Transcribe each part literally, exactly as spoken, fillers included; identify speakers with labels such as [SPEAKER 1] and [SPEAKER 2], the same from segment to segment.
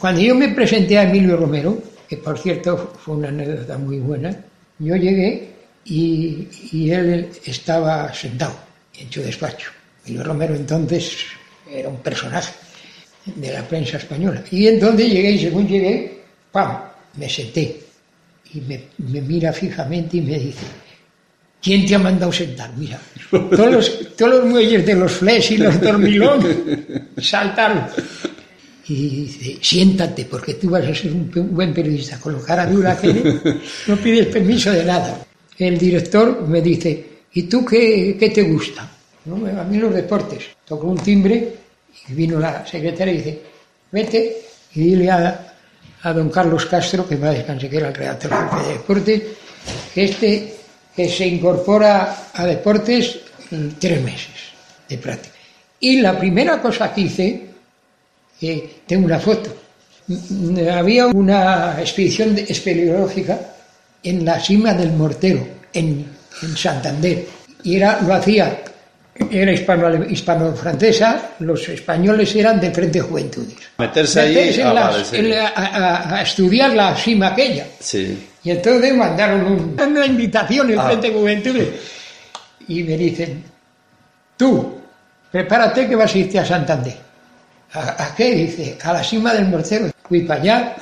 [SPEAKER 1] Cuando yo me presenté a Emilio Romero, que por cierto fue una anécdota muy buena, yo llegué y, y él estaba sentado en su despacho. Emilio Romero entonces era un personaje de la prensa española. Y entonces llegué y según llegué, ¡pam!, me senté. Y me, me mira fijamente y me dice: ¿quién te ha mandado sentar? Mira, todos los, todos los muelles de los Flex y los Dormilón saltaron. Y dice: siéntate, porque tú vas a ser un buen periodista. Con lo cara dura que eres, no pides permiso de nada. El director me dice: ¿y tú qué, qué te gusta? No, a mí los deportes. Tocó un timbre y vino la secretaria y dice: vete y dile a, a don Carlos Castro, que va a descansar, que era el redactor jefe de deportes, que este que se incorpora a deportes en tres meses de práctica. Y la primera cosa que hice, que tengo una foto, había una expedición espeleológica en la cima del Mortero, en, en Santander, y era, lo hacía, era hispano, hispano-francesa, los españoles eran del Frente de Juventudes.
[SPEAKER 2] Meterse ahí
[SPEAKER 1] Meterse en
[SPEAKER 2] ah,
[SPEAKER 1] las,
[SPEAKER 2] vale, sí.
[SPEAKER 1] en la, a, a estudiar la cima aquella.
[SPEAKER 2] Sí.
[SPEAKER 1] Y entonces mandaron un, una invitación al
[SPEAKER 2] Ah.
[SPEAKER 1] Frente de Juventudes y me dicen: tú, prepárate que vas a irte a Santander. ¿A, a qué? Dice: a la cima del Mortero. Fui para allá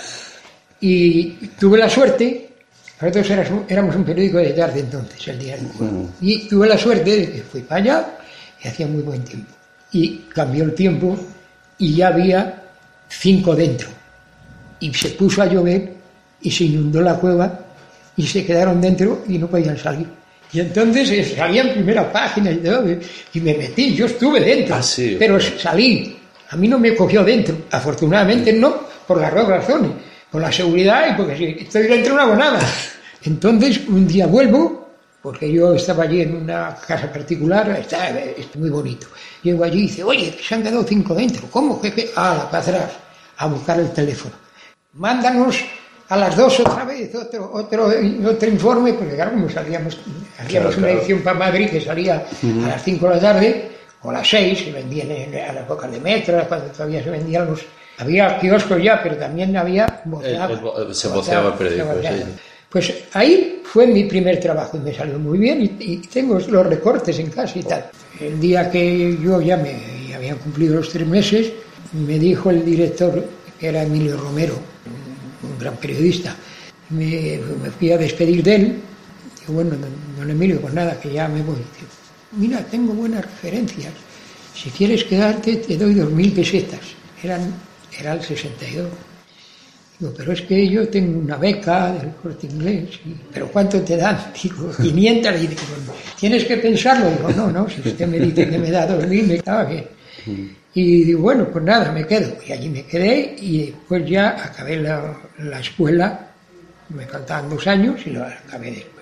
[SPEAKER 1] y tuve la suerte, nosotros éramos, éramos un periódico de tarde entonces, el diario,
[SPEAKER 2] Mm.
[SPEAKER 1] y tuve la suerte de que fui para allá y hacía muy buen tiempo. Y cambió el tiempo y ya había cinco dentro. Y se puso a llover y se inundó la cueva y se quedaron dentro y no podían salir. Y entonces eh, salía en primera página y todo, y me metí, yo estuve dentro,
[SPEAKER 2] Ah, sí,
[SPEAKER 1] pero
[SPEAKER 2] okay.
[SPEAKER 1] salí. A mí no me cogió dentro, afortunadamente no, por las dos razones, por la seguridad y porque si estoy dentro no hago nada. Entonces un día vuelvo, porque yo estaba allí en una casa particular, está, está muy bonito. Llego allí y dice: oye, se han quedado cinco dentro. ¿Cómo? ¿Qué, qué? Ah, para atrás, a buscar el teléfono. Mándanos a las dos otra vez otro otro otro informe, porque claro, como salíamos, hacíamos
[SPEAKER 2] Claro,
[SPEAKER 1] una
[SPEAKER 2] claro.
[SPEAKER 1] edición para Madrid que salía uh-huh. a las cinco de la tarde, o a las seis, se vendían en, a las bocas de metro, cuando todavía se vendían los... Había kioscos ya, pero también había... Boceaba,
[SPEAKER 2] el, el, se boceaba el periódico, sí.
[SPEAKER 1] Pues ahí fue mi primer trabajo y me salió muy bien y, y tengo los recortes en casa y tal. El día que yo ya me ya habían cumplido los tres meses, me dijo el director, que era Emilio Romero, un, un gran periodista, me, me fui a despedir de él. Digo: bueno, don, don Emilio, pues nada, que ya me voy. Digo: mira, tengo buenas referencias, si quieres quedarte te doy dos mil pesetas. Eran, era el sesenta y dos. Digo: pero es que yo tengo una beca del Corte Inglés. Y, ¿pero cuánto te dan? Digo: quinientas. Y digo: tienes que pensarlo. Digo: no, no, si usted me dice que me da dos mil, me estaba bien. Y digo: bueno, pues nada, me quedo. Y allí me quedé y después ya acabé la, la escuela, me faltaban dos años y lo acabé después.